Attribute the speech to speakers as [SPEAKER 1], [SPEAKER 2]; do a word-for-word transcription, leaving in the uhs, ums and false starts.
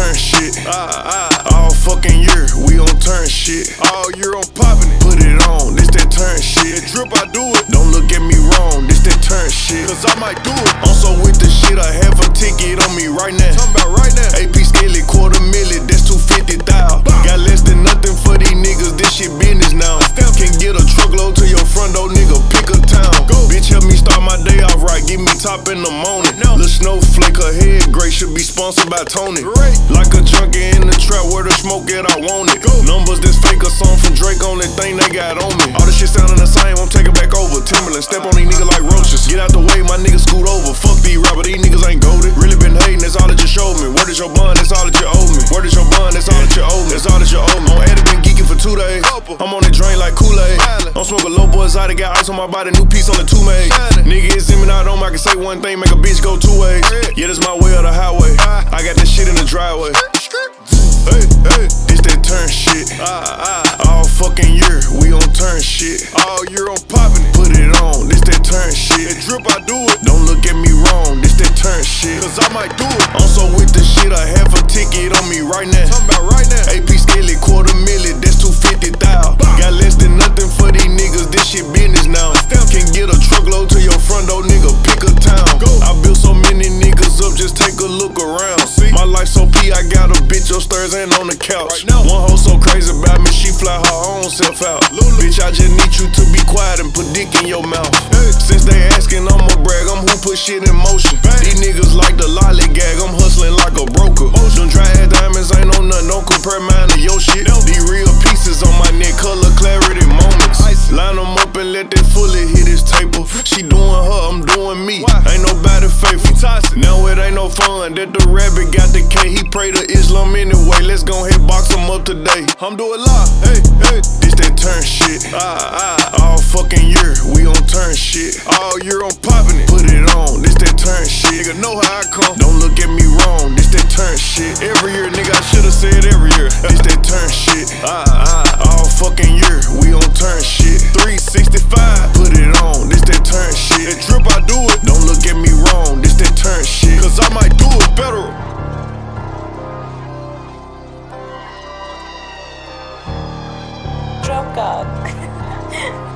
[SPEAKER 1] turn shit. Ah, ah. All fucking year, we on turn shit. All year on poppin' it. Put it on, this that turn shit. That drip, I do it. Don't look at me wrong, this that turn shit. Cause I might do it. I'm so with the shit, I have a ticket on me right now. Talking about right now. A P Skelly, quarter million, that's two fifty thousand. Got less than nothing for these niggas, this shit business now. Can get a truckload to your front door, nigga, pick a town. Go. Bitch, help me start my day off right, give me top in the morning. No. Lil' Snowflake, her head gray, should be sponsored by Tony. Great. Like a junkie in the trap, where the smoke at, I want it. Go. Numbers that's fake, a song from Drake, only thing they got on me. All this shit sounding the same, I'm taking back over. Timberland, step on these niggas like roaches. Get out the way, my niggas scoot over. Fuck these rappers, these niggas ain't goated. Really been hating, that's all that you showed me. Word is your bun, that's all that you owe me. Word is your bun, that's all that you owe me. That's all that you owe me. On edit, been geeking for two days. I'm on the drain like Kool-Aid. I'm smoking low boy exotic, got ice on my body, new piece on the two made. Nigga, it's in me, I don't, I can say one thing, make a bitch go two ways. Yeah, this my way or the highway. I got this shit in the driveway. Hey, hey, this that turn shit. Ah, ah. All fucking year, we on turn shit. All year on poppin' it. Put it on, this that turn shit. That drip, I do it. Don't look at me wrong, this that turn shit. Cause I might do it. I'm so with the shit, I have a ticket on me right now. Talking about right now. A P Skelly, quarter million, that's two fifty thousand. Got less than nothing for these niggas, this shit business now. Can get a truckload to your front door, nigga, pick a town. Go. I built so many niggas up, just take a look around. See? My life so P, I got a bitch upstairs and on the couch. Right now. One hoe so crazy about me, she fly her own self out. Lulu. Bitch, I just need you to be quiet and put dick in your mouth. Hey. Since they asking, I'ma brag, I'm who put shit in motion. Bang. These niggas like the lollygag, I'm hustling like a broker. Motion. Them dry ass diamonds ain't on nothing, don't compare mine to your shit. No. These real pieces on my neck, color clarity moments. Ice. Line them up and let that fully hit his table. She doing her, I'm doing me. Why? Ain't nobody faithful. Now it ain't no fun that the rabbit got the K. He pray to Islam anyway. Let's go ahead box him up today. I'm doing live. Hey, hey. This that turn shit. Ah, ah. All fucking year, we on turn shit. All year on poppin' it. Put it on. This that turn shit. Nigga know how I come. Don't look at me wrong. This that turn shit. Every year, nigga, I should've said every year. This that turn shit. Ah, ah. All fucking year, we on turn shit. three sixty-five. Put it on. This that turn shit. That drip, I do it. Don't look at me wrong. This that turn shit. Cause I might do it better.
[SPEAKER 2] Drop God.